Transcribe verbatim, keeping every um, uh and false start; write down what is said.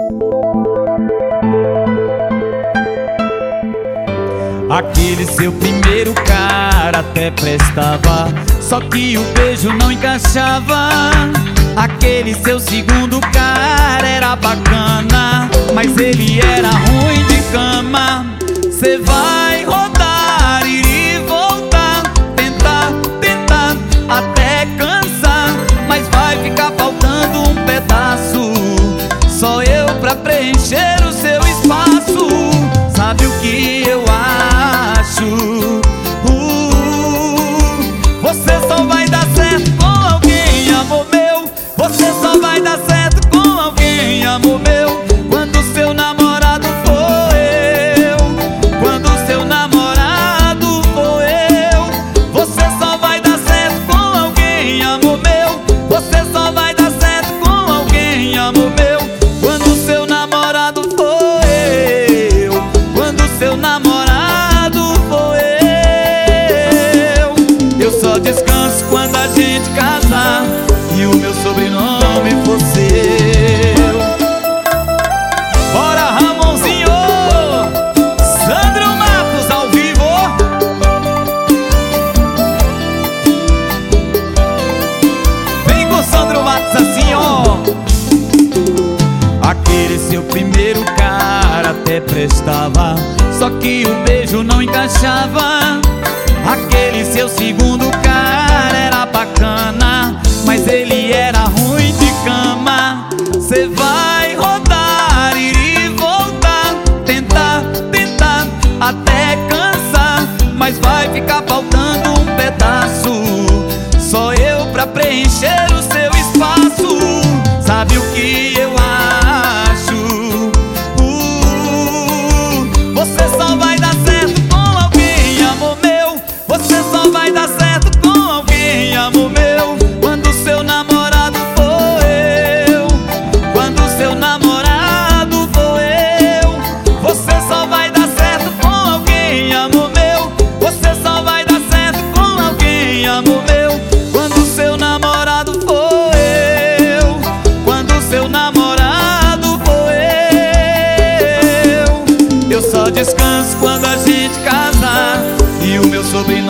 Aquele seu primeiro cara até prestava, só que o beijo não encaixava. Aquele seu segundo cara era bacana, mas ele era ruim de cama. Cê vai rodar, ir e voltar, tentar, tentar, até cansar, mas vai ficar faltando um pedaço. Só eu pra preencher o seu espaço. Sabe o que eu acho? Uh, você só vai dar certo com alguém, amor meu. Você só vai dar certo com alguém, amor meu. Quando seu namorado for eu, quando seu namorado for eu. Você só vai dar certo com alguém, amor meu. Você só vai dar certo com alguém, amor meu. Quando seu namorado for eu, quando seu namorado for eu. Eu só descanso quando a gente casar e o meu sobrenome for seu. Bora, Ramonzinho! Sandro Matos ao vivo. Vem com Sandro Matos assim, ó. Aquele seu primeiro cara até prestava, só que o beijo não encaixava. Aquele seu segundo cara era bacana, mas ele era ruim de cama. Cê vai rodar, ir e voltar, tentar, tentar, até cansar, mas vai ficar faltando um pedaço. Só eu pra preencher o seu espaço. Sabe o que eu acho? Uh, você só vai dar certo com alguém, amor meu. Você só vai dar certo com alguém, amor meu. Quando seu namorado for eu, quando seu namorado for eu. Você só vai dar certo com alguém, amor meu. Você só vai dar certo com alguém, amor meu. Quando seu namorado for eu, quando seu namorado for eu. Eu só descanso quando a gente casar e o meu sobrinho